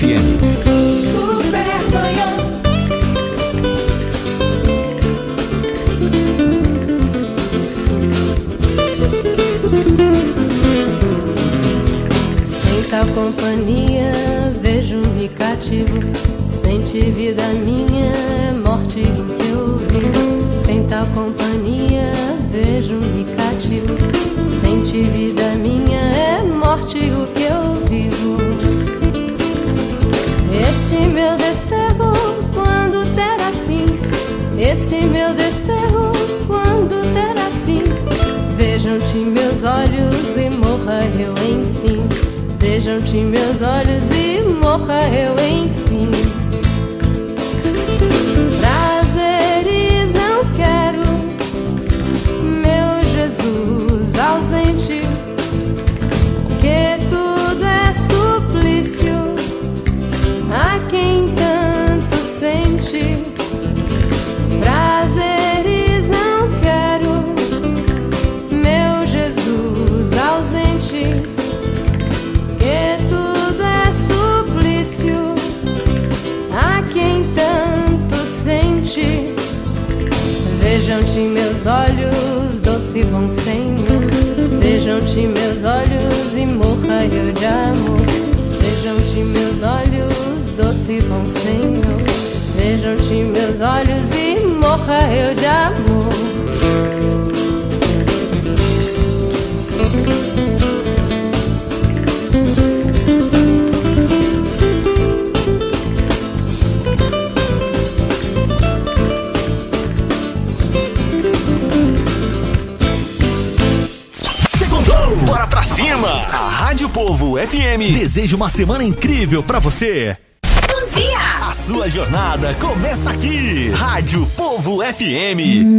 FM. Supermanhã. Sem tal companhia vejo-me cativo. Sente vida minha, é morte o que eu vivo. Sem tal companhia vejo-me cativo. Sente vida minha, é morte o que eu vivo. Este meu desterro, quando terá fim? Este meu desterro, quando terá fim? Vejam-te meus olhos e morra eu enfim. Vejam-te meus olhos e morra eu enfim. Prazeres não quero, meu Jesus ausente, que tudo é suplício a quem tanto sente. Prazeres não quero, meu Jesus ausente, que tudo é suplício a quem tanto sente. Vejam-te meus olhos, doce bom Senhor. Vejam-te meus olhos e morra eu de amor. Vejam-te meus olhos, doce bom Senhor. Vejam-te meus olhos e morra eu de amor. Segundou, bora pra cima! A Rádio Povo FM deseja uma semana incrível pra você. Bom dia! A sua jornada começa aqui. Rádio Povo FM.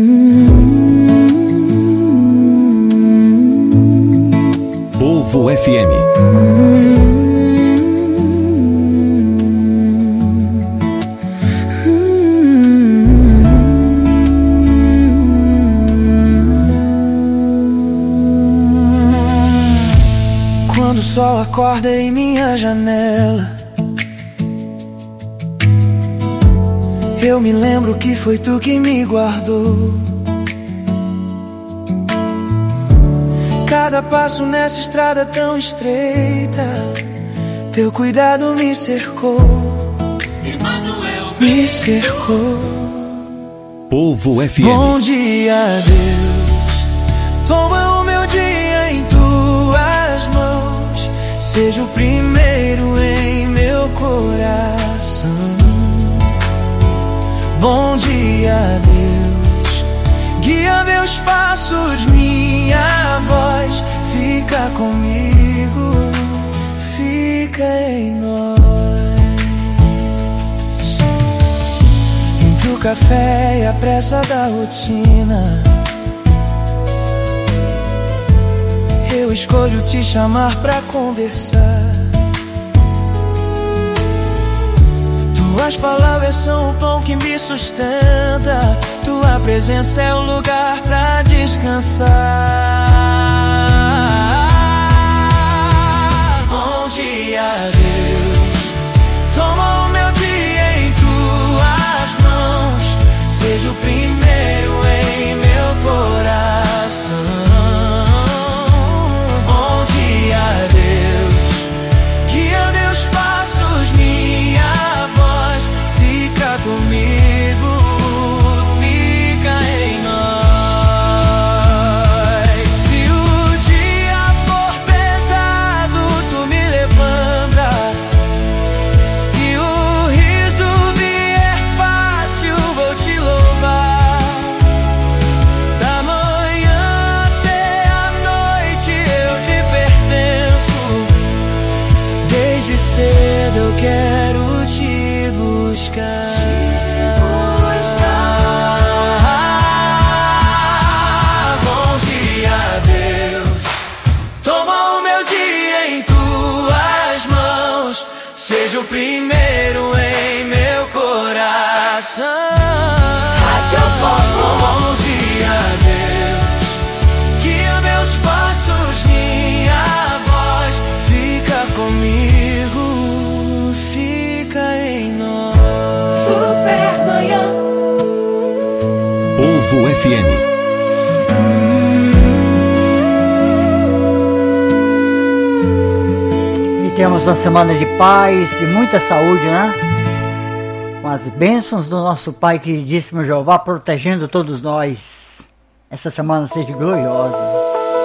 Povo FM. Quando o sol acorda em minha janela, eu me lembro que foi tu que me guardou. Cada passo nessa estrada tão estreita, teu cuidado me cercou, me cercou. Povo FM. Bom dia, Deus, toma o meu dia em tuas mãos. Seja o primeiro em meu coração. Bom dia, Deus, guia meus passos, minha voz. Fica comigo, fica em nós. Entre o café e a pressa da rotina, eu escolho te chamar pra conversar. Tuas palavras são o pão que me sustenta. Tua presença é o lugar pra descansar. Bom dia, Deus, toma o meu dia em tuas mãos. Seja o primeiro em meu coração. Bom dia, Deus, guia meus passos, minha voz. Fica comigo, fica em nós. Se o dia for pesado, tu me levanta. Se o riso vier fácil, vou te louvar. Da manhã até a noite eu te pertenço. Desde cedo eu quero te buscar. Bom dia, Deus, toma o meu dia em tuas mãos. Seja o primeiro em meu coração. Rádio Povo. Bom dia, Deus, guia meus passos, minha voz. Fica comigo, fica Povo FM. E temos uma semana de paz e muita saúde, né? Com as bênçãos do nosso Pai queridíssimo Jeová protegendo todos nós. Essa semana seja gloriosa.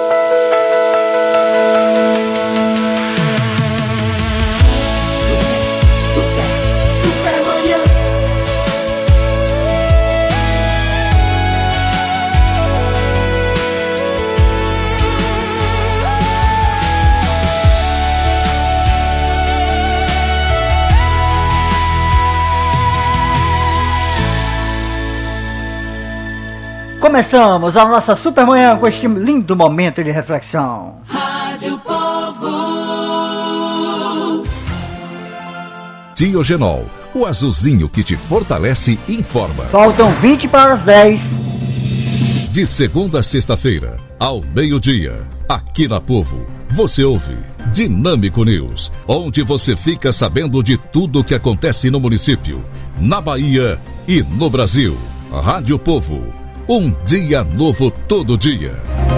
Começamos a nossa Supermanhã com este lindo momento de reflexão. Rádio Povo. Diogenol, o azulzinho que te fortalece, informa. Faltam 20 para as 10. De segunda a sexta-feira, ao meio-dia, aqui na Povo, você ouve Dinâmico News, onde você fica sabendo de tudo o que acontece no município, na Bahia e no Brasil. Rádio Povo. Um dia novo todo dia.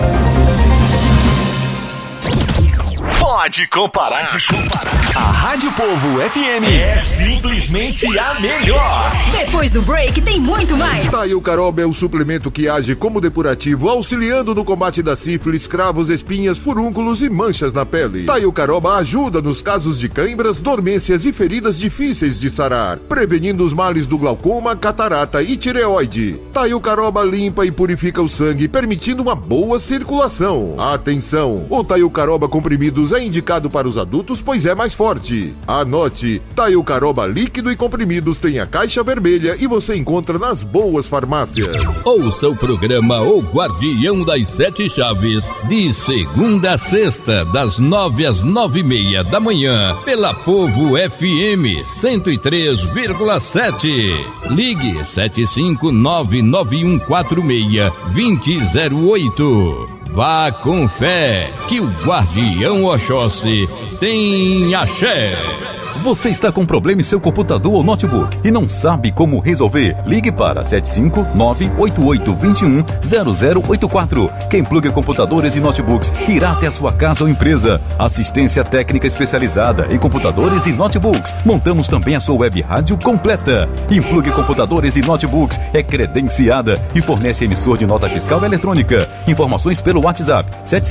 Pode comparar. A Rádio Povo FM é simplesmente a melhor. Depois do break tem muito mais. Taiocaroba é um suplemento que age como depurativo, auxiliando no combate da sífilis, cravos, espinhas, furúnculos e manchas na pele. Taiocaroba ajuda nos casos de cãibras, dormências e feridas difíceis de sarar, prevenindo os males do glaucoma, catarata e tireoide. Taiocaroba limpa e purifica o sangue, permitindo uma boa circulação. Atenção! O Taiocaroba comprimidos é indicado para os adultos, pois é mais forte. Anote, Taiocaroba líquido e comprimidos tem a caixa vermelha e você encontra nas boas farmácias. Ouça o programa O Guardião das Sete Chaves, de segunda a sexta, das 9 às 9h30 da manhã, pela Povo FM 103,7. Ligue 75991462008. Vá com fé, que o Guardião Oxóssi tem axé. Você está com problema em seu computador ou notebook e não sabe como resolver? Ligue para 75988210084. Quem pluga computadores e notebooks irá até a sua casa ou empresa. Assistência técnica especializada em computadores e notebooks. Montamos também a sua web rádio completa. Implugue computadores e notebooks é credenciada e fornece emissor de nota fiscal eletrônica. Informações pelo WhatsApp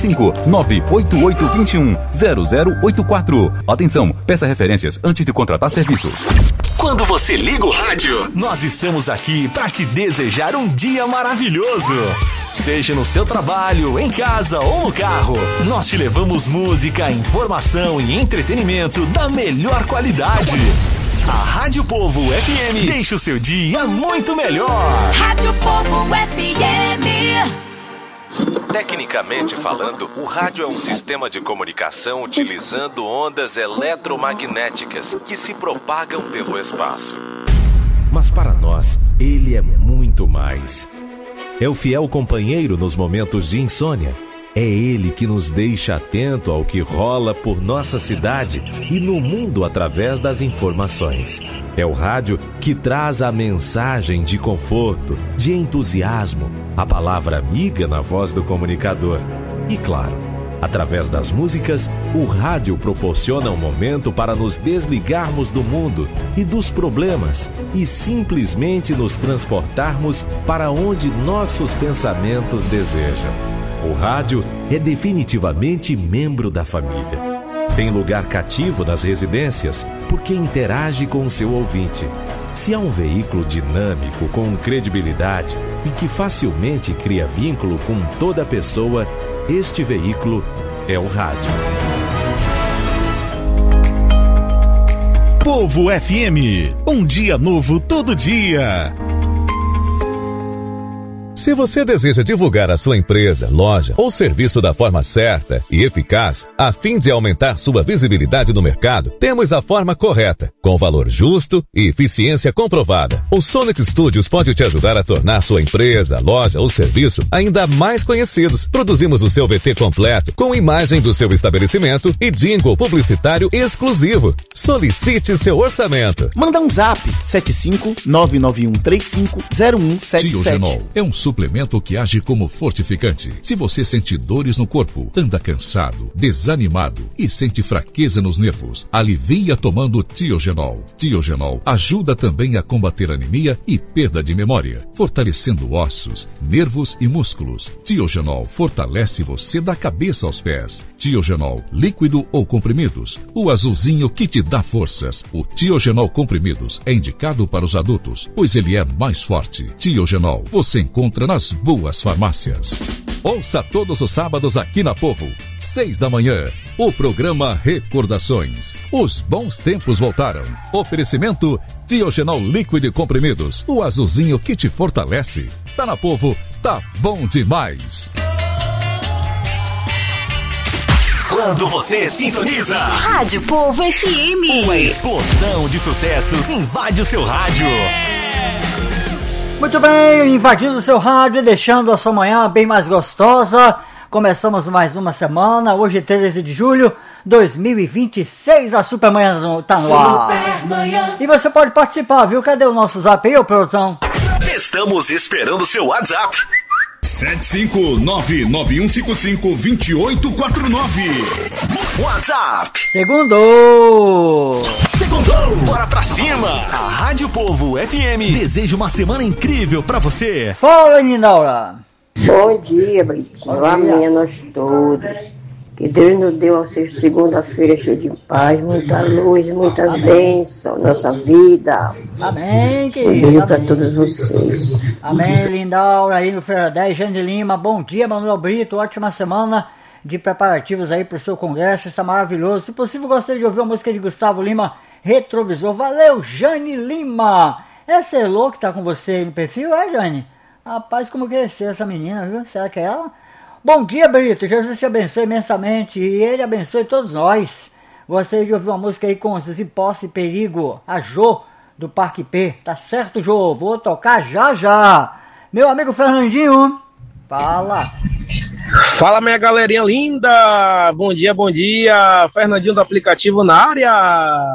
75988210084. Atenção, peça referências antes de contratar serviços. Quando você liga o rádio, nós estamos aqui para te desejar um dia maravilhoso. Seja no seu trabalho, em casa ou no carro, nós te levamos música, informação e entretenimento da melhor qualidade. A Rádio Povo FM deixa o seu dia muito melhor. Rádio Povo FM. Tecnicamente falando, o rádio é um sistema de comunicação utilizando ondas eletromagnéticas que se propagam pelo espaço. Mas para nós, ele é muito mais. É o fiel companheiro nos momentos de insônia. É ele que nos deixa atento ao que rola por nossa cidade e no mundo através das informações. É o rádio que traz a mensagem de conforto, de entusiasmo, a palavra amiga na voz do comunicador. E claro, através das músicas, o rádio proporciona um momento para nos desligarmos do mundo e dos problemas e simplesmente nos transportarmos para onde nossos pensamentos desejam. O rádio é definitivamente membro da família. Tem lugar cativo nas residências porque interage com o seu ouvinte. Se há um veículo dinâmico, com credibilidade e que facilmente cria vínculo com toda pessoa, este veículo é o rádio. Povo FM, um dia novo todo dia. Se você deseja divulgar a sua empresa, loja ou serviço da forma certa e eficaz, a fim de aumentar sua visibilidade no mercado, temos a forma correta, com valor justo e eficiência comprovada. O Sonic Studios pode te ajudar a tornar sua empresa, loja ou serviço ainda mais conhecidos. Produzimos o seu VT completo, com imagem do seu estabelecimento e jingle publicitário exclusivo. Solicite seu orçamento. Manda um zap, 75991350177. Diogenol é um suplemento que age como fortificante. Se você sente dores no corpo, anda cansado, desanimado e sente fraqueza nos nervos, alivia tomando Tiogenol. Tiogenol ajuda também a combater anemia e perda de memória, fortalecendo ossos, nervos e músculos. Tiogenol fortalece você da cabeça aos pés. Tiogenol, líquido ou comprimidos, o azulzinho que te dá forças. O Tiogenol comprimidos é indicado para os adultos, pois ele é mais forte. Tiogenol você encontra nas boas farmácias. Ouça todos os sábados aqui na Povo, 6 da manhã, o programa Recordações. Os bons tempos voltaram. Oferecimento Tiogenol líquido e comprimidos, o azulzinho que te fortalece. Tá na Povo, tá bom demais. Quando você sintoniza Rádio Povo FM, uma explosão de sucessos invade o seu rádio. Muito bem, invadindo o seu rádio e deixando a sua manhã bem mais gostosa. Começamos mais uma semana, hoje 13 de julho de 2026, a Supermanhã tá no ar. Supermanhã. E você pode participar, viu? Cadê o nosso zap aí, ô produção? Estamos esperando o seu WhatsApp. 75991552849. WhatsApp. Segundou. Bora pra cima. A Rádio Povo FM deseja uma semana incrível pra você. Fala, Ninaura. Bom dia, Britinho. Amém a nós todos. Que Deus nos deu uma segunda-feira cheia de paz, muita luz, muitas bênçãos na nossa vida. Amém, querido. Um beijo para todos vocês. Amém, Lindaura, aí no Feira 10, Jane Lima. Bom dia, Manuel Brito. Ótima semana de preparativos aí para o seu congresso. Está maravilhoso. Se possível, gostaria de ouvir a música de Gustavo Lima, Retrovisor. Valeu, Jane Lima. Essa é louca que tá com você aí no perfil, é, Jane? Rapaz, como cresceu essa menina, viu? Será que é ela? Bom dia, Brito. Jesus te abençoe imensamente e ele abençoe todos nós. Gostaria de ouvir uma música aí com Zizi Posse e Perigo, a Jô, do Parque P. Tá certo, Jô? Vou tocar já já. Meu amigo Fernandinho, fala. Fala, minha galerinha linda. Bom dia, bom dia. Fernandinho do aplicativo na área.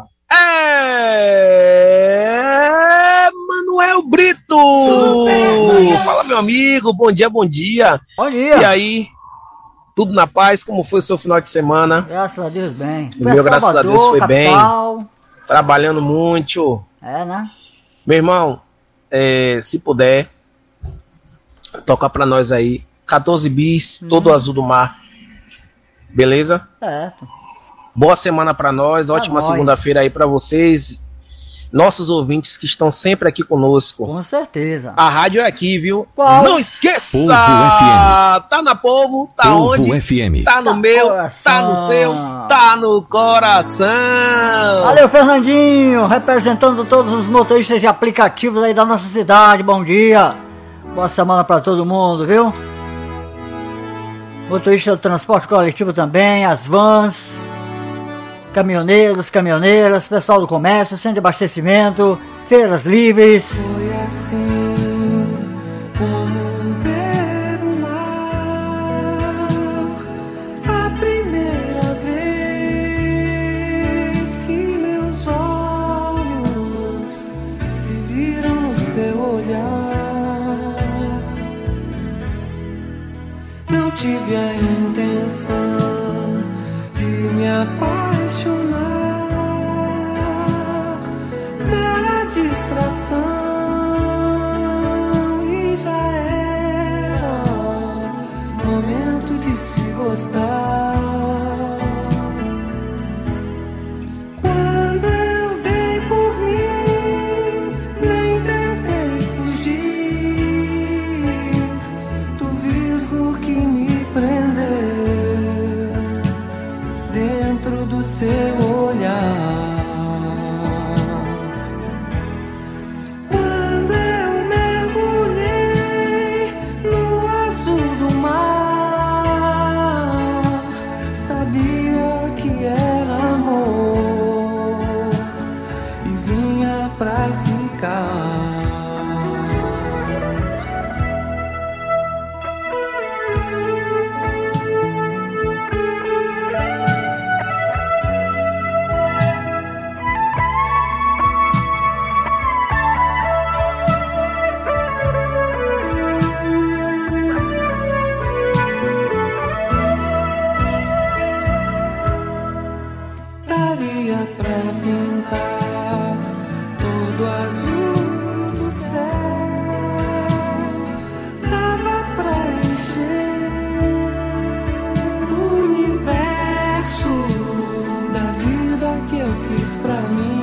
Manuel Brito. Fala, meu amigo. Bom dia, bom dia. Bom dia. E aí? Tudo na paz? Como foi o seu final de semana? Graças a Deus, bem. O meu, graças a Deus, foi capital. Bem. Trabalhando muito. É, né? Meu irmão, se puder, toca pra nós aí. 14 bis, todo azul do mar. Beleza? Certo. Boa semana pra nós. Ótima segunda-feira aí pra vocês. Nossos ouvintes que estão sempre aqui conosco. Com certeza. A rádio é aqui, viu? Qual? Não esqueça! Povo FM. Tá na Povo, tá Povo onde? FM. Tá no meu, coração. tá no seu, tá no coração. Valeu, Fernandinho, representando todos os motoristas de aplicativos aí da nossa cidade. Bom dia. Boa semana pra todo mundo, viu? Motorista do transporte coletivo também, as vans, caminhoneiros, caminhoneiras, pessoal do comércio, centro de abastecimento, feiras livres. Foi assim como ver o mar, a primeira vez que meus olhos se viram no seu olhar. Não tive a intenção de me apaixonar, mera distração, e já era momento de se gostar. Quando eu dei por mim, nem tentei fugir do visgo que me prendeu dentro do seu olhar. Quando eu mergulhei no azul do mar, sabia que era amor e vinha pra ficar. daria pra pintar todo azul do céu, dava pra encher o universo da vida que eu quis pra mim.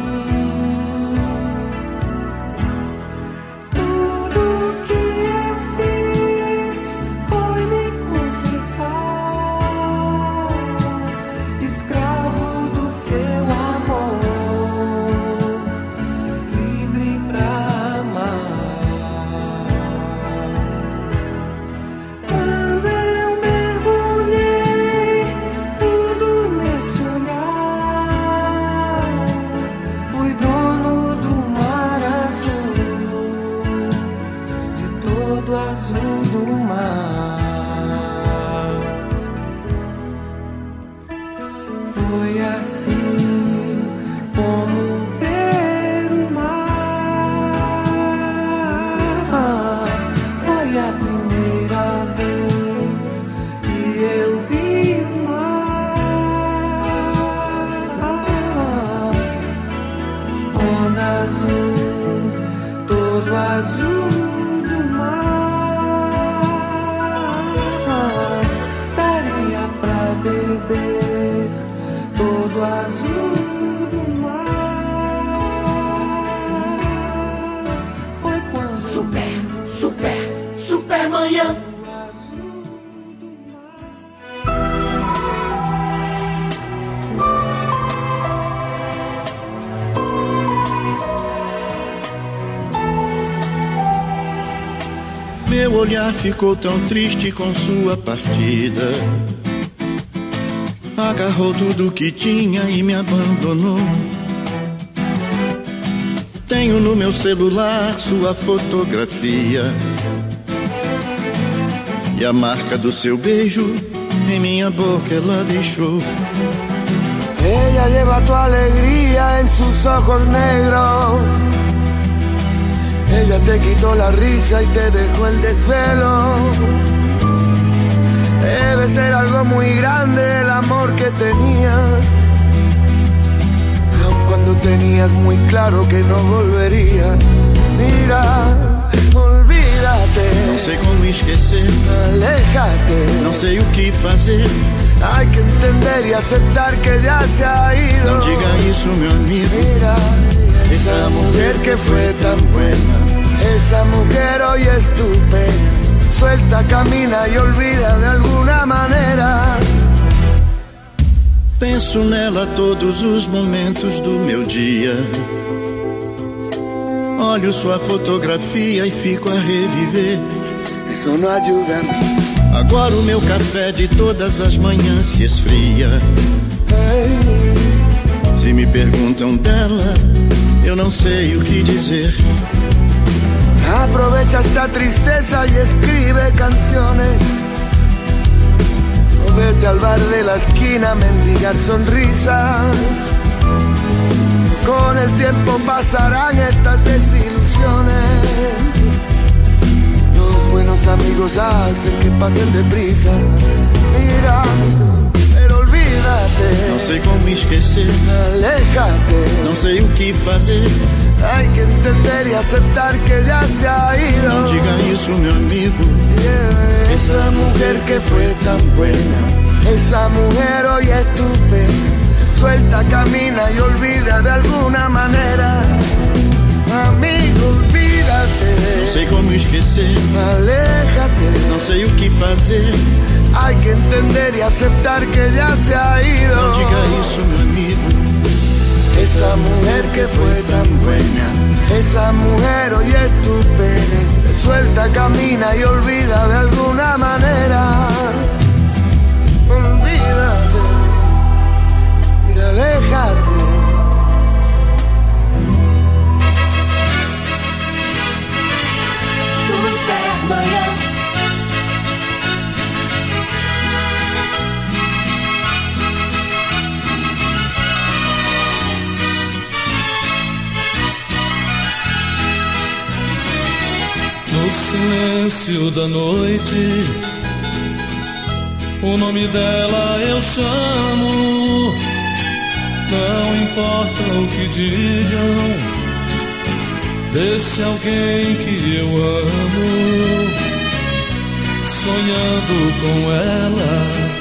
Meu olhar ficou tão triste com sua partida. Agarrou tudo que tinha e me abandonou. Tenho no meu celular sua fotografia e a marca do seu beijo em minha boca ela deixou. Ella lleva tu alegría en sus ojos negros. Ella te quitó la risa y te dejó el desvelo. Debe ser algo muy grande el amor que tenías, aun cuando tenías muy claro que no volvería. Mira, olvídate. Não sei como esquecer. Aléjate. Não sei o que fazer. Hay que entender y aceptar que ya se ha ido. Não diga isso, meu amigo. Mira, esa mujer que fue tan buena, esa mujer hoy es tu pena. Suelta, camina y olvida de alguna manera. Penso nela todos os momentos do meu dia. Olho sua fotografia e fico a reviver. Isso não ajuda. Agora o meu café de todas as manhãs se esfria. Se me perguntam dela, eu não sei o que dizer. Aprovecha esta tristeza y escribe canciones. O vete al bar de la esquina a mendigar sonrisas. Con el tiempo pasarán estas desilusiones. Los buenos amigos hacen que pasen deprisa. Mira, pero olvídate. Não sei como esquecer. Aléjate. Não sei o que fazer. Hay que entender y aceptar que ya se ha ido. Não diga isso, meu amigo. Yeah, esa mujer que fue tan buena, esa mujer hoy es tu pena. Suelta, camina y olvida de alguna manera. Amigo, olvídate. Não sei como esquecer. Aléjate. Não sei o que fazer. Hay que entender y aceptar que ya se ha ido. Não diga isso, meu amigo. Esa mujer que fue tan buena, esa mujer hoy es tu pena. Suelta, camina y olvida de alguna manera. Olvídate y aléjate. Supermanhã. No silêncio da noite, o nome dela eu chamo. Não importa o que digam desse alguém que eu amo, sonhando com ela.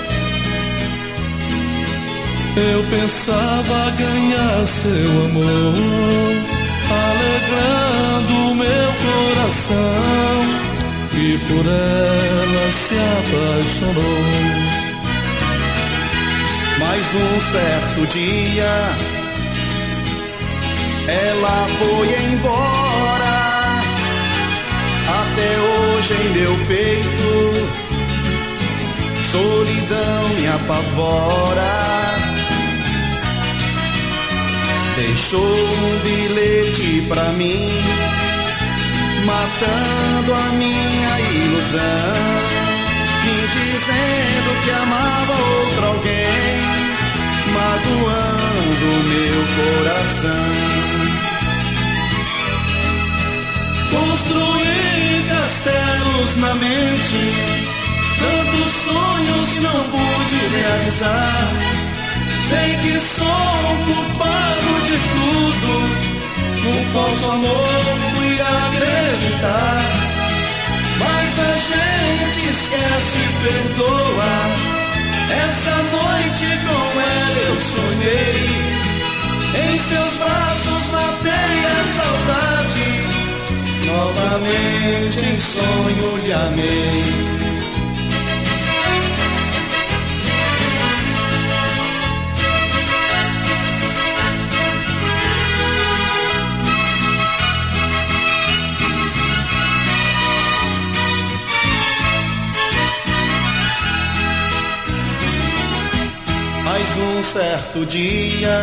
Eu pensava ganhar seu amor, alegrando o meu coração, e por ela se apaixonou. Mas um certo dia ela foi embora. Até hoje em meu peito solidão me apavora. Deixou um bilhete pra mim, matando a minha ilusão, me dizendo que amava outro alguém, magoando meu coração. Construí castelos na mente, tantos sonhos que não pude realizar. Sei que sou culpado de tudo, no falso amor fui acreditar. Mas a gente esquece e perdoa. Essa noite com ela eu sonhei, em seus braços matei a saudade, novamente em sonho lhe amei. Mas um certo dia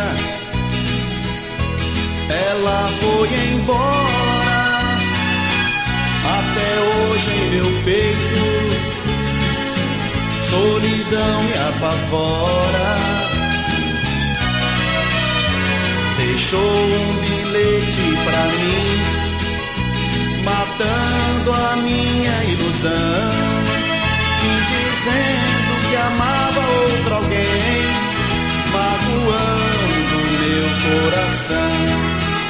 ela foi embora. Até hoje em meu peito solidão me apavora. Deixou um bilhete pra mim, matando a minha ilusão, me dizendo que amava outro alguém, magoando meu coração.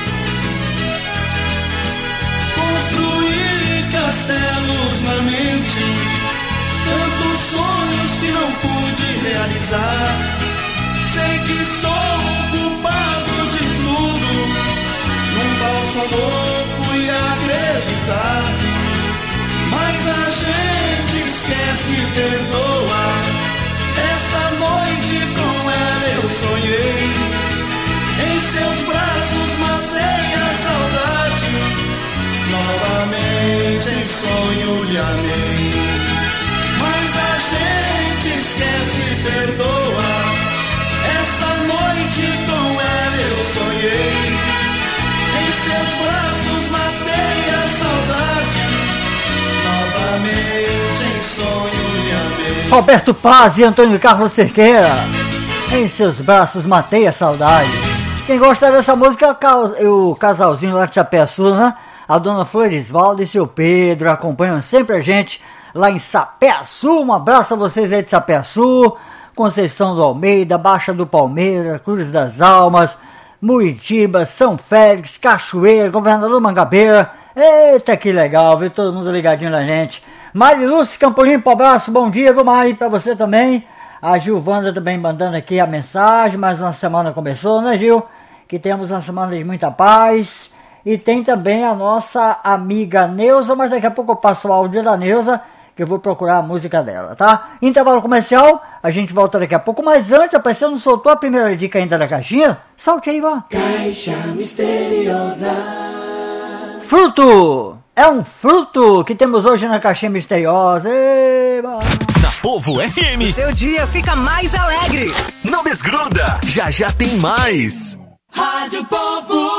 Construí castelos na mente, tantos sonhos que não pude realizar. Sei que sou culpado de tudo, num falso amor fui acreditar. Mas a gente esquece e perdoa. Essa noite com ela eu sonhei, em seus braços matei a saudade, novamente em sonho lhe amei. Mas a gente esquece e perdoa. Essa noite com ela eu sonhei, em seus braços matei a saudade, novamente em sonho lhe amei. Roberto Paz e Antônio Carlos Cerqueira, em seus braços matei a saudade. Quem gosta dessa música é o casalzinho lá de Sapé-Sul, né? A dona Florisvalda e seu Pedro acompanham sempre a gente lá em Sapé-Sul. Um abraço a vocês aí de Sapé-Sul, Conceição do Almeida, Baixa do Palmeira, Cruz das Almas, Muritiba, São Félix, Cachoeira, Governador Mangabeira. Eita, que legal, viu? Todo mundo ligadinho na gente. Mari Lúcia Campolimpo, abraço, bom dia, viu, Mari, pra você também. A Gilvanda também mandando aqui a mensagem. Mais uma semana começou, né, Gil? Que temos uma semana de muita paz. E tem também a nossa amiga Neuza, mas daqui a pouco eu passo o áudio da Neuza, que eu vou procurar a música dela, tá? Intervalo comercial, a gente volta daqui a pouco. Mas antes, rapaz, você não soltou a primeira dica ainda da caixinha? Solte aí, vá. Caixa Misteriosa. Fruto! É um fruto que temos hoje na caixinha misteriosa. Eba. Na Povo FM, seu dia fica mais alegre. Não desgruda, já já tem mais. Rádio Povo.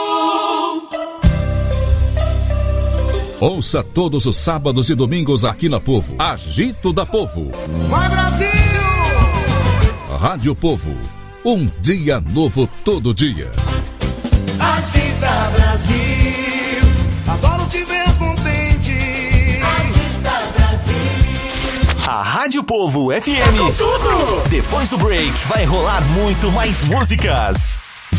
Ouça todos os sábados e domingos aqui na Povo. Agito da Povo. Vai, Brasil! Rádio Povo. Um dia novo todo dia. Agita, Brasil. Adoro te ver contente. Agita, Brasil. A Rádio Povo FM. Com tudo. Depois do break, vai rolar muito mais músicas.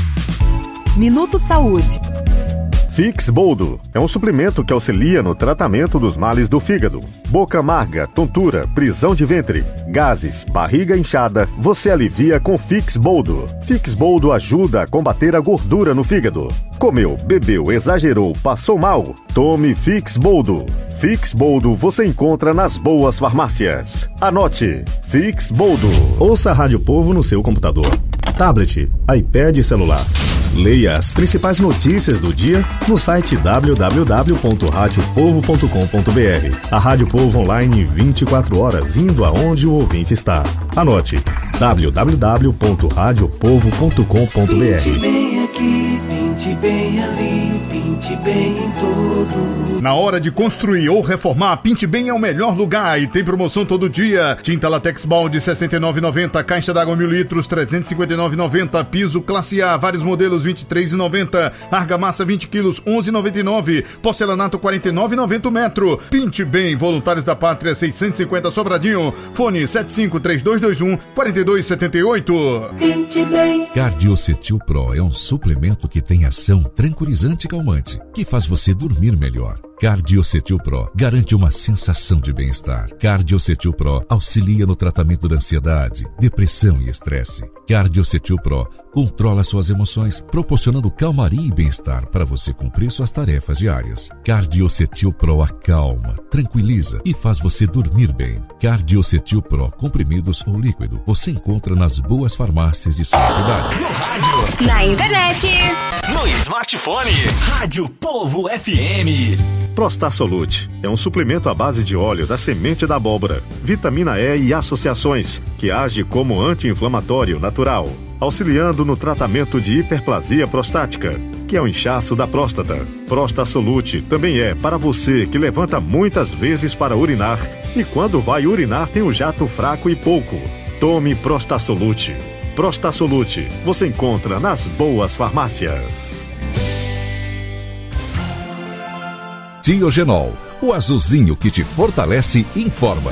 Minuto Saúde. Fix Boldo é um suplemento que auxilia no tratamento dos males do fígado. Boca amarga, tontura, prisão de ventre, gases, barriga inchada, você alivia com Fix Boldo. Fix Boldo ajuda a combater a gordura no fígado. Comeu, bebeu, exagerou, passou mal? Tome Fix Boldo. Fix Boldo você encontra nas boas farmácias. Anote, Fix Boldo. Ouça a Rádio Povo no seu computador, tablet, iPad e celular. Leia as principais notícias do dia no site www.radiopovo.com.br. A Rádio Povo online 24 horas, indo aonde o ouvinte está. Anote, www.radiopovo.com.br. Pinte bem aqui, pinte bem ali, pinte bem em tudo. Na hora de construir ou reformar, Pinte Bem é o melhor lugar e tem promoção todo dia. Tinta Latex Balde R$ 69,90, caixa d'água 1000 litros R$ 359,90, piso classe A, vários modelos R$ 23,90, argamassa 20 quilos R$ 11,99, porcelanato R$ 49,90 metro. Pinte Bem, Voluntários da Pátria 650 Sobradinho, fone 753221-4278. Pinte Bem. Cardiocetil Pro é um suplemento que tem ação tranquilizante e calmante, que faz você dormir melhor. Cardiocetil Pro garante uma sensação de bem-estar. Cardiocetil Pro auxilia no tratamento da ansiedade, depressão e estresse. Cardiocetil Pro controla suas emoções, proporcionando calmaria e bem-estar para você cumprir suas tarefas diárias. Cardiocetil Pro acalma, tranquiliza e faz você dormir bem. Cardiocetil Pro, comprimidos ou líquido, você encontra nas boas farmácias de sua cidade. No rádio, na internet, no smartphone, Rádio Povo FM. Prostasolute é um suplemento à base de óleo da semente da abóbora, vitamina E e associações, que age como anti-inflamatório natural, auxiliando no tratamento de hiperplasia prostática, que é o inchaço da próstata. Prostasolute também é para você que levanta muitas vezes para urinar e quando vai urinar tem um jato fraco e pouco. Tome Prostasolute. Prostasolute você encontra nas boas farmácias. Tiogenol, o azulzinho que te fortalece e informa.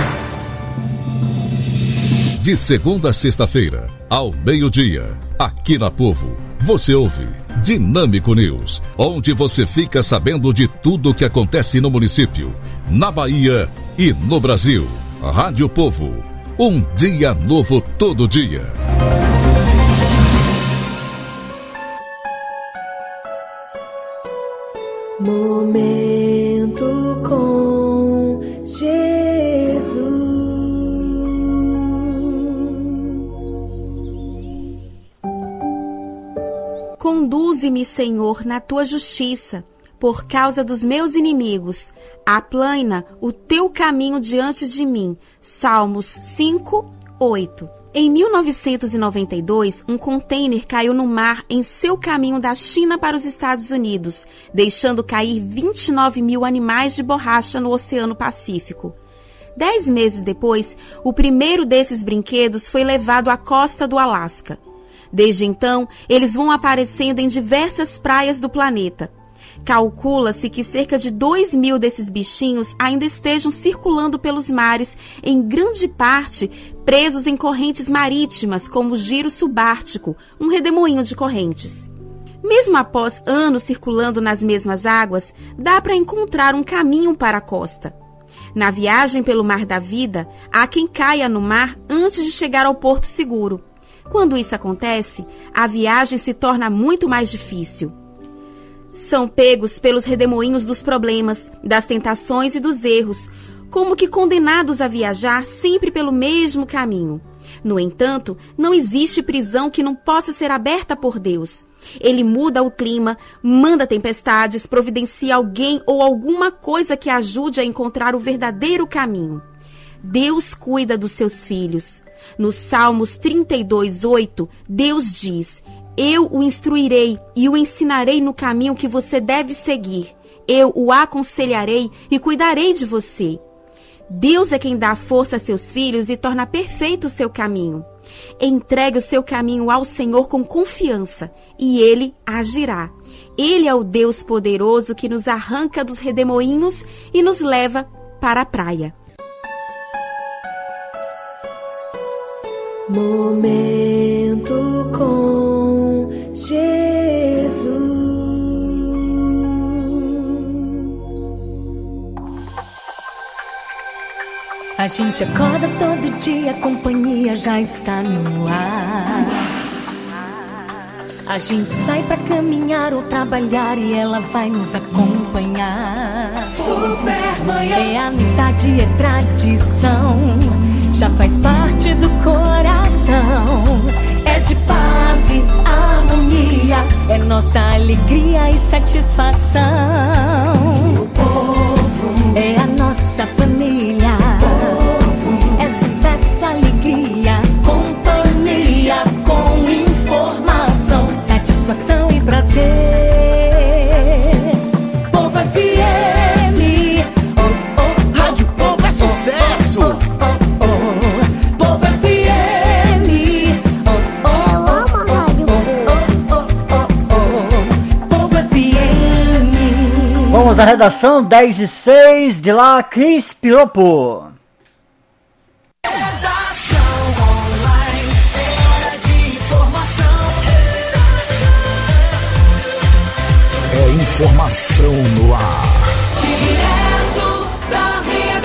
De segunda a sexta-feira, ao meio-dia, aqui na Povo, você ouve Dinâmico News, onde você fica sabendo de tudo o que acontece no município, na Bahia e no Brasil. Rádio Povo, um dia novo todo dia. Momento com Jesus. Conduze-me, Senhor, na tua justiça, por causa dos meus inimigos. Aplana o teu caminho diante de mim. Salmos 5, 8. Em 1992, um container caiu no mar em seu caminho da China para os Estados Unidos, deixando cair 29 mil animais de borracha no Oceano Pacífico. 10 meses depois, o primeiro desses brinquedos foi levado à costa do Alasca. Desde então, eles vão aparecendo em diversas praias do planeta. Calcula-se que cerca de 2.000 desses bichinhos ainda estejam circulando pelos mares, em grande parte presos em correntes marítimas, como o giro subártico, um redemoinho de correntes. Mesmo após anos circulando nas mesmas águas, dá para encontrar um caminho para a costa. Na viagem pelo Mar da Vida, há quem caia no mar antes de chegar ao porto seguro. Quando isso acontece, a viagem se torna muito mais difícil. São pegos pelos redemoinhos dos problemas, das tentações e dos erros, como que condenados a viajar sempre pelo mesmo caminho. No entanto, não existe prisão que não possa ser aberta por Deus. Ele muda o clima, manda tempestades, providencia alguém ou alguma coisa que ajude a encontrar o verdadeiro caminho. Deus cuida dos seus filhos. No Salmos 32:8, Deus diz: eu o instruirei e o ensinarei no caminho que você deve seguir. Eu o aconselharei e cuidarei de você. Deus é quem dá força a seus filhos e torna perfeito o seu caminho. Entregue o seu caminho ao Senhor com confiança e Ele agirá. Ele é o Deus poderoso que nos arranca dos redemoinhos e nos leva para a praia. Momento com Jesus. A gente acorda todo dia, a companhia já está no ar. A gente sai pra caminhar ou trabalhar e ela vai nos acompanhar. Supermanhã. É amizade, é tradição, já faz parte do coração. É de paz e harmonia, é nossa alegria e satisfação. O povo é a nossa família. É sucesso, alegria, companhia com informação, satisfação e prazer. Povo FM, Rádio Povo é sucesso. Povo FM, eu amo a Rádio Povo FM. Vamos à redação 10:06 de lá, Cris Piropo. Informação no ar. Direto da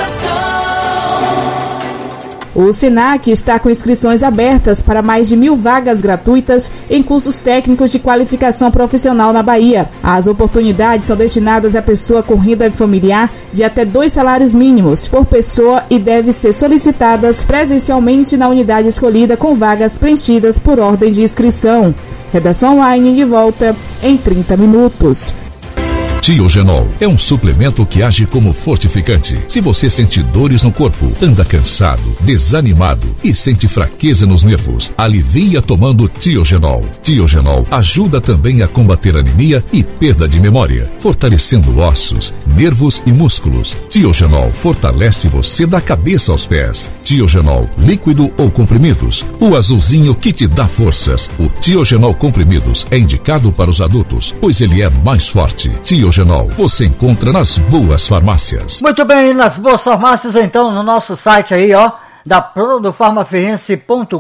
redação. O SENAC está com inscrições abertas para mais de 1.000 vagas gratuitas em cursos técnicos de qualificação profissional na Bahia. As oportunidades são destinadas à pessoa com renda familiar de até 2 salários mínimos por pessoa e devem ser solicitadas presencialmente na unidade escolhida com vagas preenchidas por ordem de inscrição. Redação online de volta em 30 minutos. Tiogenol é um suplemento que age como fortificante. Se você sente dores no corpo, anda cansado, desanimado e sente fraqueza nos nervos, alivia tomando Tiogenol. Tiogenol ajuda também a combater anemia e perda de memória, fortalecendo ossos, nervos e músculos. Tiogenol fortalece você da cabeça aos pés. Tiogenol, líquido ou comprimidos, o azulzinho que te dá forças. O Tiogenol comprimidos é indicado para os adultos, pois ele é mais forte. Tiogenol você encontra nas boas farmácias. Muito bem, nas boas farmácias ou então no nosso site aí, ó, da produfarmafriense.com.br.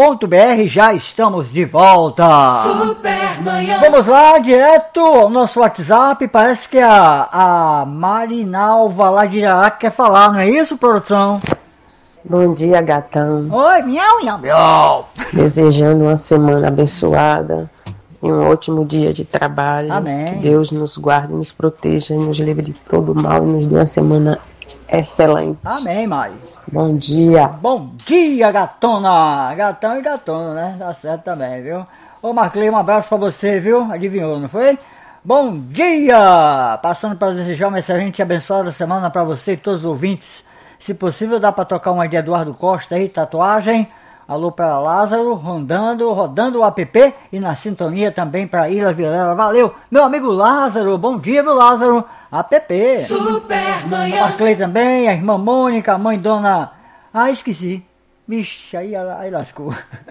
Já estamos de volta. Supermanhã. Vamos lá, direto ao nosso WhatsApp. Parece que a Marinalva lá de Iraque quer falar, não é isso, produção? Bom dia, gatão. Oi, miau, miau, miau. Desejando uma semana abençoada e um ótimo dia de trabalho. Amém. Que Deus nos guarde, nos proteja, nos livre de todo mal e nos dê uma semana excelente. Amém, Mari. Bom dia. Bom dia, gatona. Gatão e gatona, né? Tá certo também, viu? Ô, Marclei, um abraço pra você, viu? Adivinhou, não foi? Bom dia! Passando para desejar uma excelente e abençoada semana pra você e todos os ouvintes. Se possível, dá pra tocar uma de Eduardo Costa aí, tatuagem. Alô para Lázaro, rodando o app e na sintonia também para Ilha Vilela. Valeu, meu amigo Lázaro. Bom dia, viu, Lázaro? App. Supermanhã. Marclei também, a irmã Mônica, a mãe dona... Ah, esqueci. Vixe, aí lascou.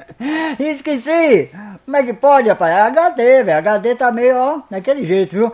Esqueci. Como é que pode, rapaz? É HD, velho. HD tá meio, ó, daquele jeito, viu?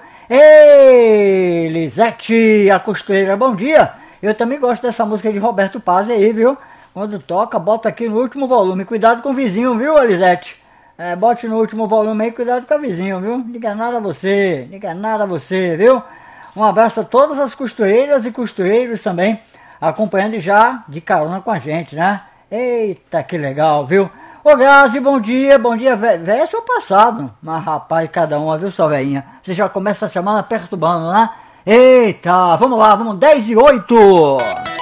Ei, Lisete, a costureira, bom dia. Eu também gosto dessa música de Roberto Paz aí, viu? Quando toca, bota aqui no último volume. Cuidado com o vizinho, viu, Elisete? Bote no último volume aí, cuidado com o vizinho, viu? Liga nada a você, viu? Um abraço a todas as costureiras e costureiros também, acompanhando já de carona com a gente, né? Eita, que legal, viu? Ô, Grazi, bom dia, véia é seu passado. Mas, rapaz, cada uma, viu, sua velhinha? Você já começa a semana perturbando, né? Eita, vamos lá, 10:08.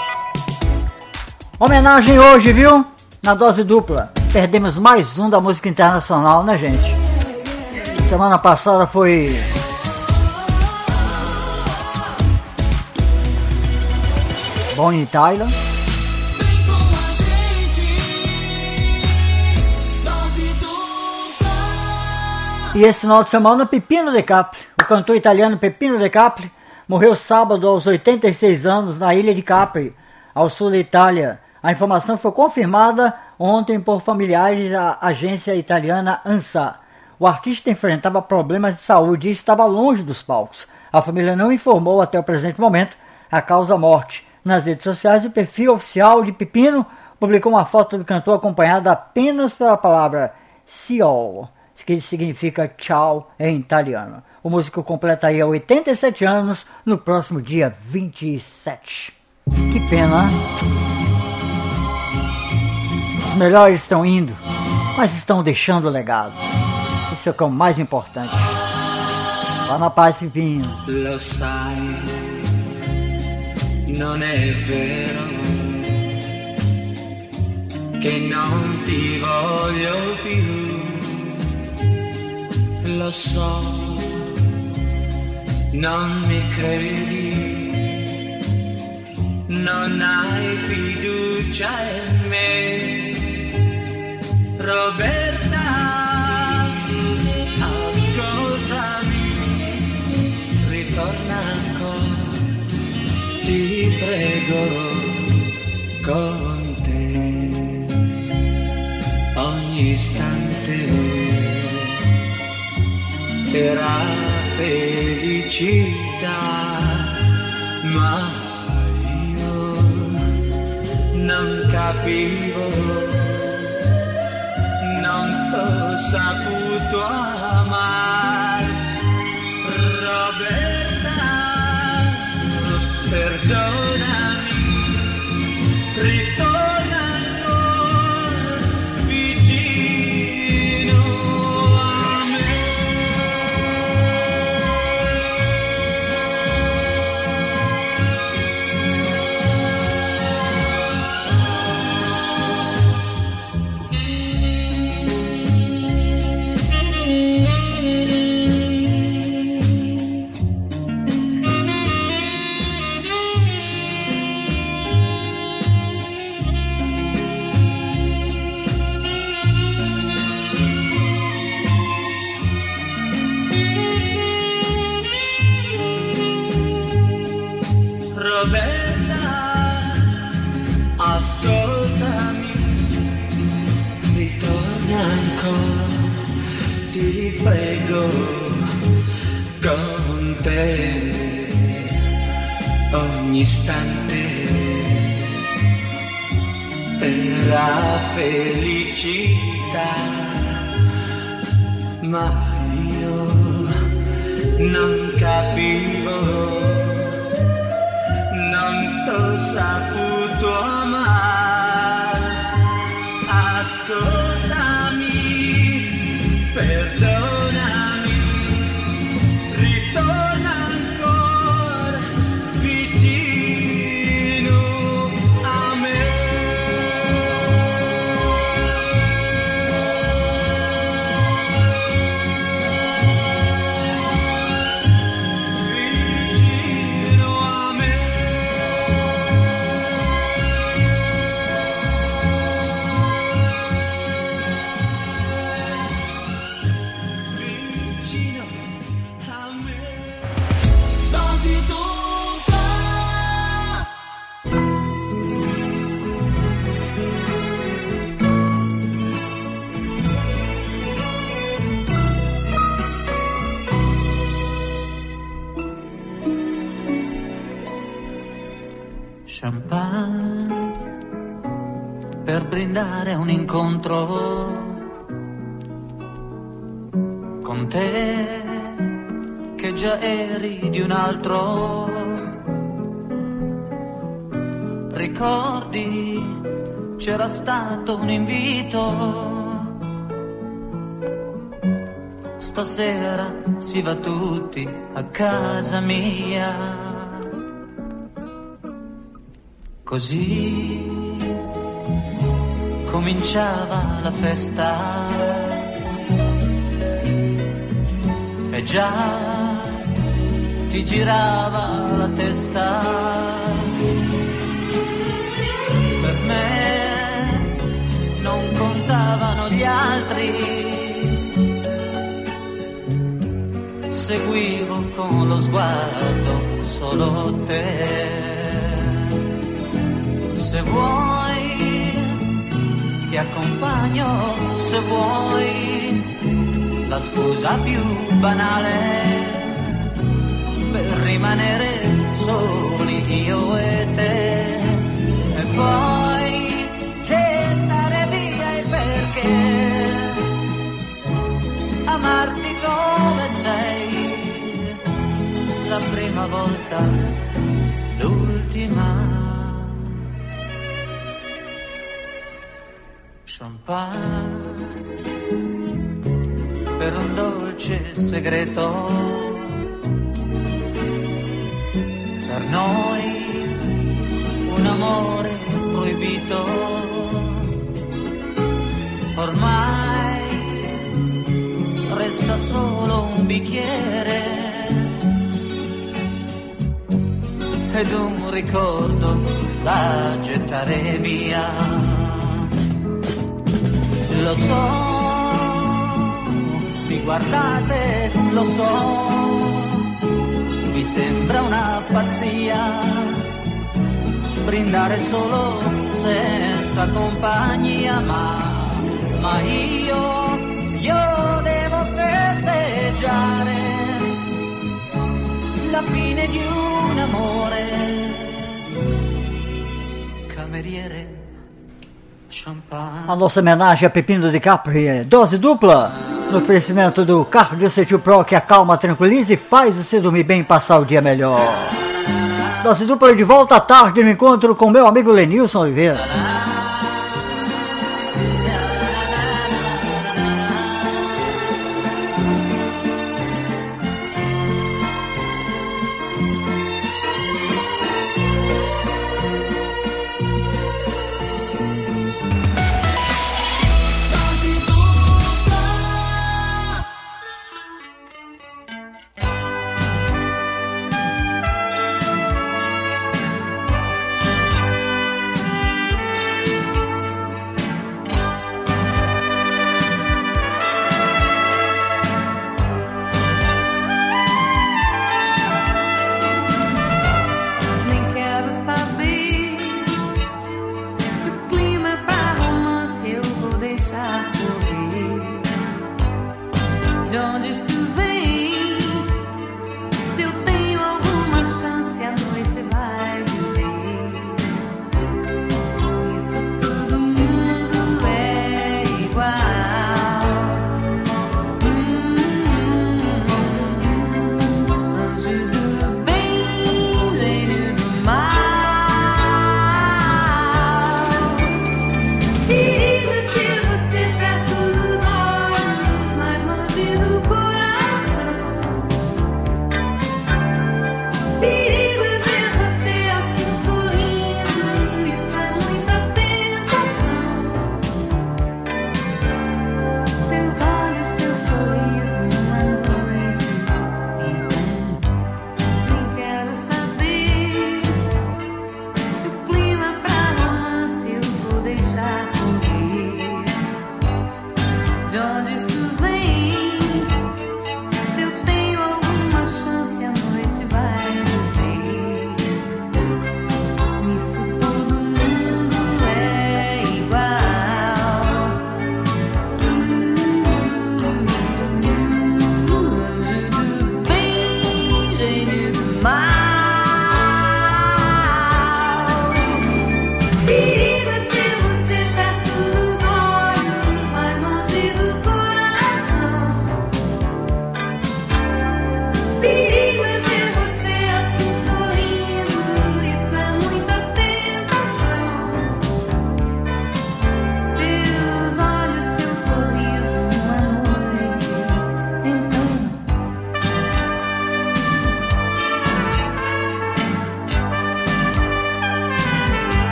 Homenagem hoje, viu? Na dose dupla. Perdemos mais um da música internacional, né, gente? Semana passada foi... Bonnie Tyler. E esse final de semana, Peppino De Capri. O cantor italiano Peppino De Capri morreu sábado aos 86 anos na ilha de Capri, ao sul da Itália. A informação foi confirmada ontem por familiares da agência italiana ANSA. O artista enfrentava problemas de saúde e estava longe dos palcos. A família não informou até o presente momento a causa-morte. Nas redes sociais, o perfil oficial de Peppino publicou uma foto do cantor acompanhada apenas pela palavra "ciao", que significa tchau em italiano. O músico completaria 87 anos no próximo dia 27. Que pena, hein? melhores estão indo, mas estão deixando legado. Isso é o que é o mais importante. Vá na paz, Pipinho. Lo sai, non è vero che non ti voglio più. Lo so, non mi credi, non hai fiducia in me. Roberta, ascoltami, ritorna ancora, ti prego, con te ogni istante era felicità, ma io non capivo, non t'ho saputo amare. Roberta, perdonami, ritorna ancora vicino a me. Roberta, ascoltami, ritorna ancora, ti prego, con te ogni istante era felicità, ma io non capivo, non t'ho saputo amare. Ascoltami, perdonami, ritorna ancora vicino a me. Vicino a me. Champagne per brindare un incontro con te che già eri di un altro. Ricordi, c'era stato un invito, stasera si va tutti a casa mia. Così cominciava la festa e già ti girava la testa. Per me non contavano gli altri, seguivo con lo sguardo solo te. Se vuoi ti accompagno, se vuoi la scusa più banale per rimanere soli io e te. E poi gettare via il perché, amarti come sei, la prima volta, l'ultima. champagne per un dolce segreto. Per noi un amore proibito. Ormai resta solo un bicchiere ed un ricordo da gettare via. Lo so, mi guardate, lo so, mi sembra una pazzia brindare solo senza compagnia, ma io devo festeggiare la fine di un amore. Cameriere, champagne. A nossa homenagem a Pepino de Capri é dose dupla, no oferecimento do carro de Cetil Pro que acalma, tranquiliza e faz você dormir bem e passar o dia melhor. Dose dupla de volta à tarde no encontro com meu amigo Lenilson Oliveira. Coração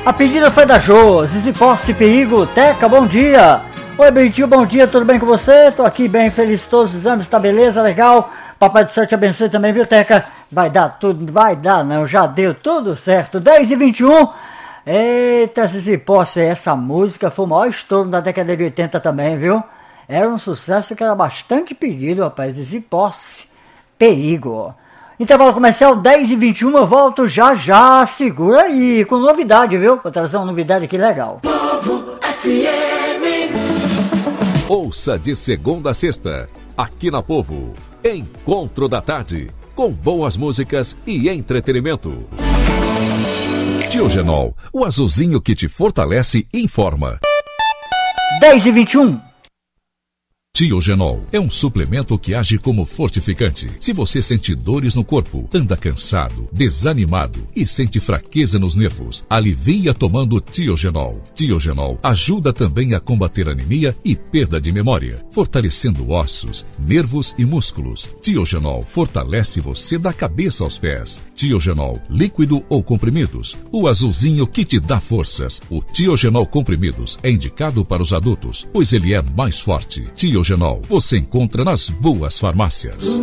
A pedida foi da Jô, Zizi Posse, Perigo, Teca, bom dia. Oi, Bentinho, bom dia, tudo bem com você? Tô aqui bem feliz, todos os exames, tá beleza, legal. Papai do Céu te abençoe também, viu, Teca? Vai dar tudo, vai dar não, já deu tudo certo. 10h21. Eita, Zizi Posse, essa música foi o maior estouro da década de 80 também, viu? Era um sucesso que era bastante pedido, rapaz. Zizi Posse, Perigo. Intervalo comercial 10h21, eu volto já, segura aí, com novidade, viu? Vou trazer uma novidade aqui legal. Povo FM. Ouça de segunda a sexta, aqui na Povo, Encontro da Tarde, com boas músicas e entretenimento. Tiogenol, o azulzinho que te fortalece, informa. 10h21. Tiogenol é um suplemento que age como fortificante. Se você sente dores no corpo, anda cansado, desanimado e sente fraqueza nos nervos, alivia tomando Tiogenol. Tiogenol ajuda também a combater anemia e perda de memória, fortalecendo ossos, nervos e músculos. Tiogenol fortalece você da cabeça aos pés. Tiogenol, líquido ou comprimidos, o azulzinho que te dá forças. O Tiogenol comprimidos é indicado para os adultos, pois ele é mais forte. Tiogenol você encontra nas boas farmácias.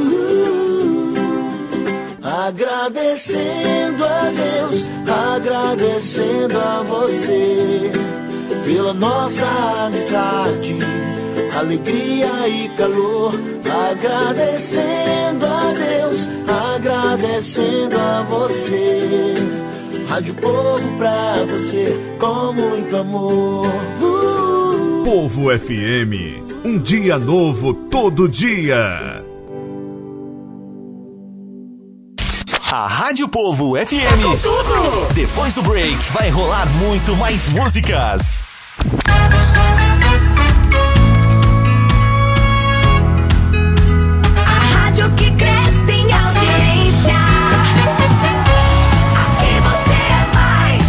Agradecendo a Deus, agradecendo a você pela nossa amizade, alegria e calor. Agradecendo a Deus, agradecendo a você. Rádio Povo pra você com muito amor. Povo FM, um dia novo todo dia. A Rádio Povo FM. Tudo. Depois do break, vai rolar muito mais músicas. A rádio que cresce em audiência. Aqui você é mais.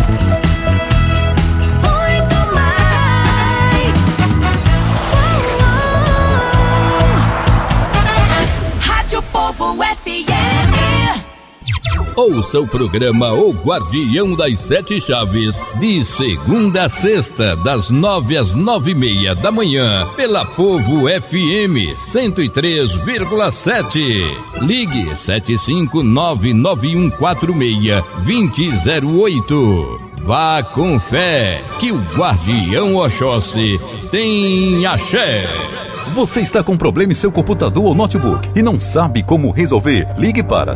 Muito mais. Rádio Povo FM. Ouça o programa O Guardião das Sete Chaves, de segunda a sexta, das 9 às 9h30 da manhã, pela Povo FM 103,7. Ligue 75991462008. Vá com fé, que o Guardião Oxóssi tem axé. Você está com problema em seu computador ou notebook e não sabe como resolver? Ligue para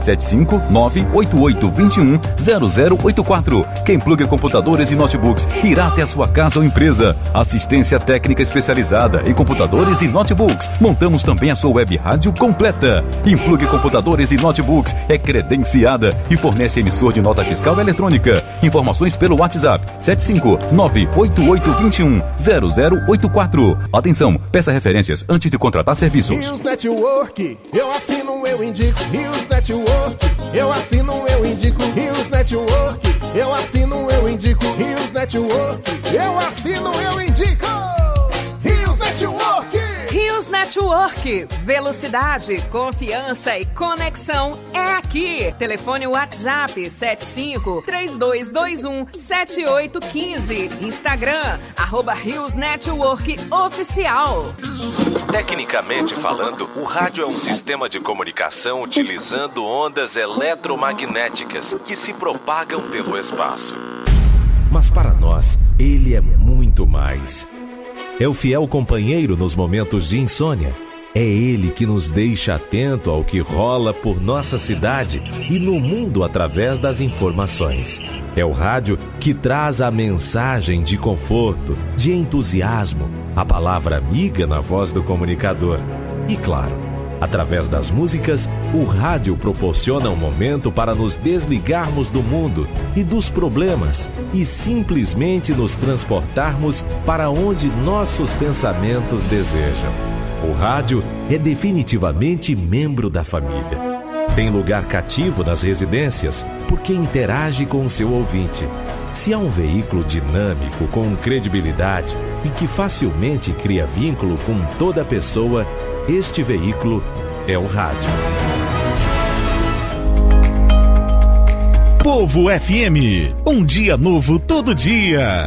75988210084. Quem pluga computadores e notebooks irá até a sua casa ou empresa. Assistência técnica especializada em computadores e notebooks. Montamos também a sua web rádio completa. Implugue computadores e notebooks é credenciada e fornece emissor de nota fiscal eletrônica. Informações pelo WhatsApp 75988210084. Atenção, peça referências antes de contratar serviços. Rios Network, eu assino, eu indico. Rios Network, eu assino, eu indico. Rios Network, eu assino, eu indico. Rios Network, eu assino, eu indico. Rios Network. Rios Network, velocidade, confiança e conexão é aqui. Telefone WhatsApp 7532217815. Instagram @Rios Network Oficial. Tecnicamente falando, o rádio é um sistema de comunicação utilizando ondas eletromagnéticas que se propagam pelo espaço. Mas para nós, ele é muito mais. É o fiel companheiro nos momentos de insônia. É ele que nos deixa atento ao que rola por nossa cidade e no mundo através das informações. É o rádio que traz a mensagem de conforto, de entusiasmo, a palavra amiga na voz do comunicador. E claro, através das músicas, o rádio proporciona um momento para nos desligarmos do mundo e dos problemas e simplesmente nos transportarmos para onde nossos pensamentos desejam. O rádio é definitivamente membro da família. Tem lugar cativo nas residências porque interage com o seu ouvinte. Se há um veículo dinâmico, com credibilidade e que facilmente cria vínculo com toda pessoa, este veículo é o rádio. Povo FM, um dia novo todo dia.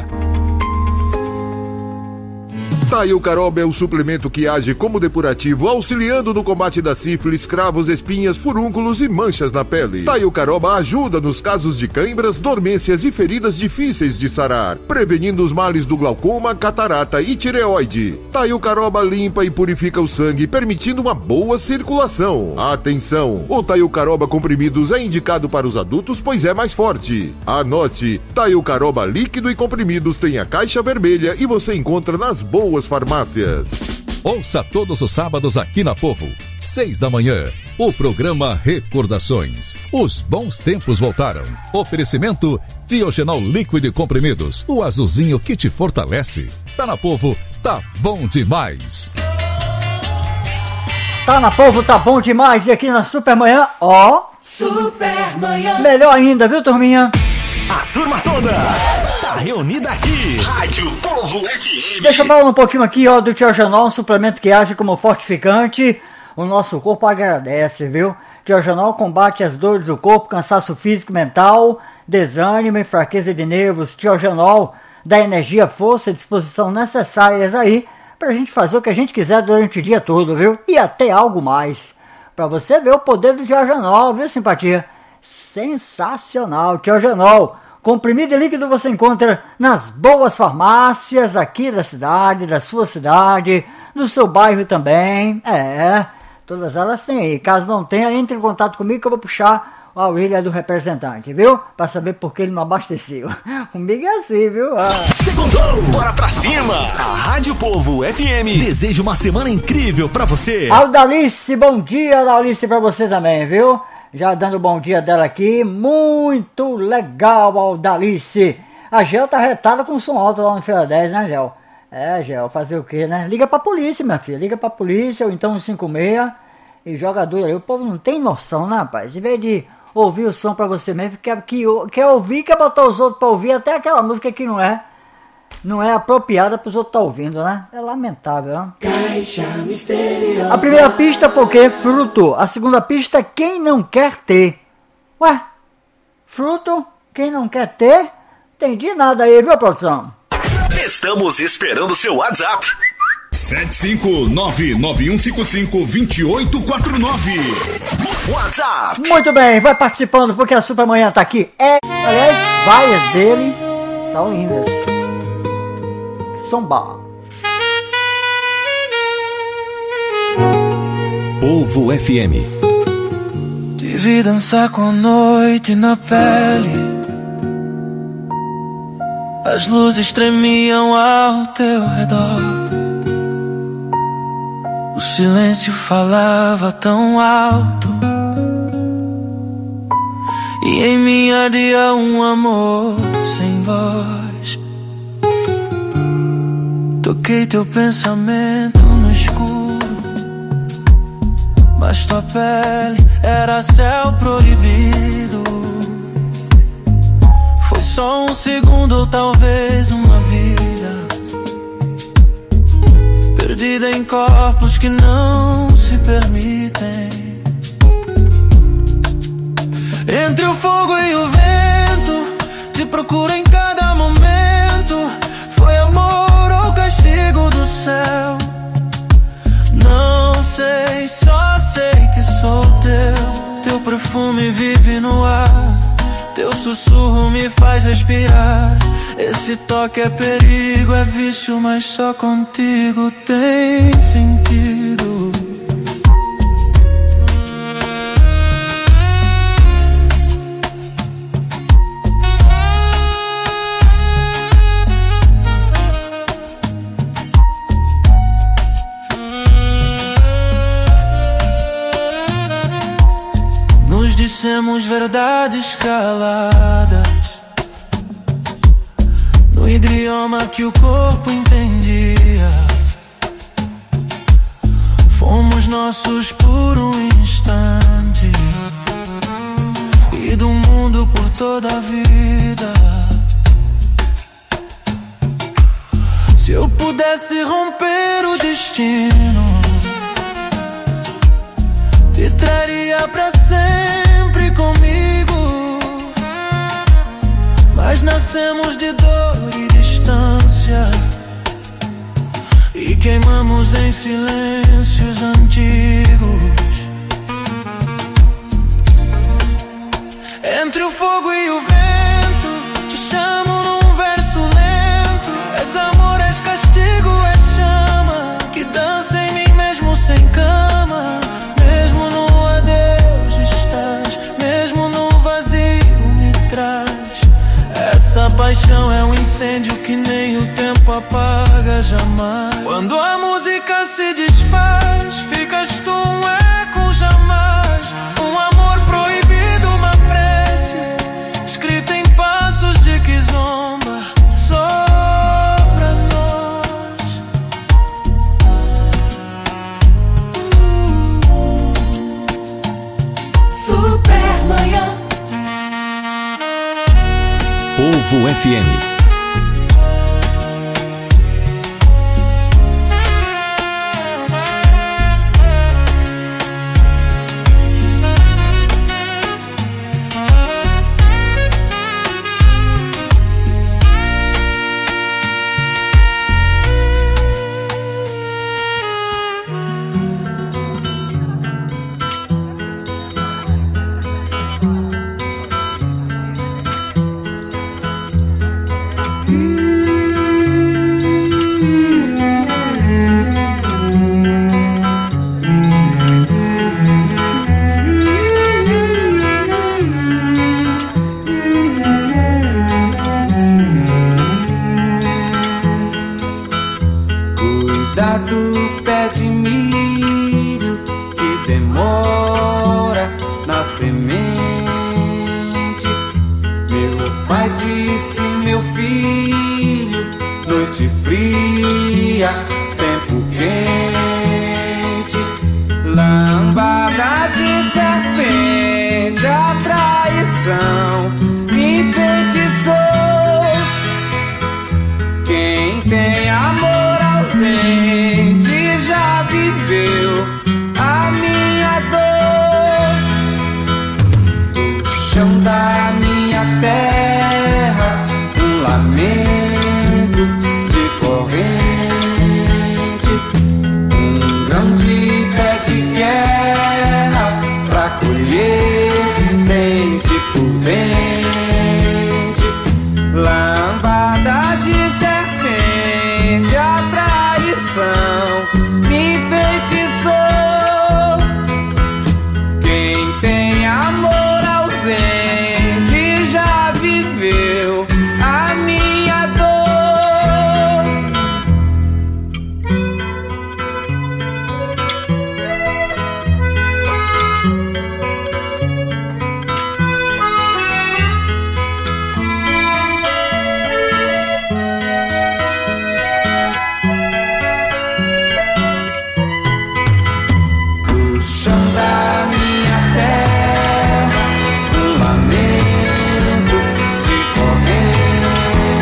Taio Caroba é o suplemento que age como depurativo, auxiliando no combate da sífilis, cravos, espinhas, furúnculos e manchas na pele. Taio Caroba ajuda nos casos de cãibras, dormências e feridas difíceis de sarar, prevenindo os males do glaucoma, catarata e tireoide. Taio Caroba limpa e purifica o sangue, permitindo uma boa circulação. Atenção! O Taio Caroba comprimidos é indicado para os adultos, pois é mais forte. Anote: Taio Caroba líquido e comprimidos tem a caixa vermelha e você encontra nas boas farmácias. Ouça todos os sábados aqui na Povo, 6 da manhã, o programa Recordações. Os bons tempos voltaram. Oferecimento Tiogenol líquido e comprimidos, o azulzinho que te fortalece. Tá na Povo, tá bom demais. Tá na Povo, tá bom demais. E aqui na Supermanhã, ó, Supermanhã. Melhor ainda, viu, turminha? A turma toda tá reunida aqui. Rádio Povo FM. Deixa eu falar um pouquinho aqui, ó, do Tiogenol, um suplemento que age como fortificante. O nosso corpo agradece, viu? Tiogenol combate as dores do corpo, cansaço físico e mental, desânimo e fraqueza de nervos. Tiogenol dá energia, força e disposição necessárias aí pra gente fazer o que a gente quiser durante o dia todo, viu? E até algo mais. Pra você ver o poder do Tiogenol, viu, simpatia? Sensacional, Tiogenol. Comprimido e líquido você encontra nas boas farmácias aqui da cidade, da sua cidade, do seu bairro também. Todas elas têm aí. Caso não tenha, entre em contato comigo que eu vou puxar a orelha do representante, viu? Pra saber por que ele não abasteceu. Comigo é assim, viu? Segundou, bora pra cima! A Rádio Povo FM deseja uma semana incrível pra você. Aldalice, bom dia, Aldalice, pra você também, viu? Já dando bom dia dela aqui, muito legal, Aldalice. A Gel tá retada com som alto lá no Feira 10, né, Gel? Gel, fazer o quê, né? Liga pra polícia, minha filha, liga pra polícia, ou então 156, e joga duro aí. O povo não tem noção, né, rapaz? Em vez de ouvir o som pra você mesmo, quer ouvir, quer botar os outros pra ouvir, até aquela música que não é apropriada pros outros tá ouvindo, né? É lamentável, né? Caixa misteriosa. A primeira pista foi o quê? Fruto. A segunda pista, quem não quer ter. Ué, fruto, quem não quer ter? Entendi nada aí, viu, produção? Estamos esperando o seu WhatsApp. 75991552849. WhatsApp. Muito bem, vai participando porque a Supermanhã tá aqui. Aliás, várias dele são lindas. Sombar. Povo FM. Te vi dançar com a noite na pele. As luzes tremiam ao teu redor. O silêncio falava tão alto. E em mim ardia um amor sem voz. Toquei teu pensamento no escuro, mas tua pele era céu proibido. Foi só um segundo ou talvez uma vida, perdida em corpos que não se permitem. Entre o fogo e o vento, te procuro em cada momento. Foi amor ou castigo do céu? Não sei, só sei que sou teu. Teu perfume vive no ar, teu sussurro me faz respirar. Esse toque é perigo, é vício, mas só contigo tem sentido. Dissemos verdades caladas no idioma que o corpo entendia. Fomos nossos por um instante e do mundo por toda a vida. Se eu pudesse romper o destino, te traria pra sempre comigo. Nós nascemos de dor e distância e queimamos em silêncios antigos. Entre o fogo e o vento, te chamo num verso lento. És amor, és castigo, és chama que dança em mim mesmo sem cama. Mesmo no adeus estás, mesmo no vazio me traz. Essa paixão é um incêndio que nem o tempo apaga jamais. Quando a música se desfaz, ficas tu um eco jamais. Um amor proibido, uma prece escrita em passos de kizomba, só pra nós. Supermanhã. Povo FM. Do pé de milho que demora na semente. Meu pai disse, meu filho, noite fria, tempo quente, lambada de serpente, a traição me enfeitiçou. Quem tem amor ausente já viveu a minha dor. O chão da minha terra, um lamento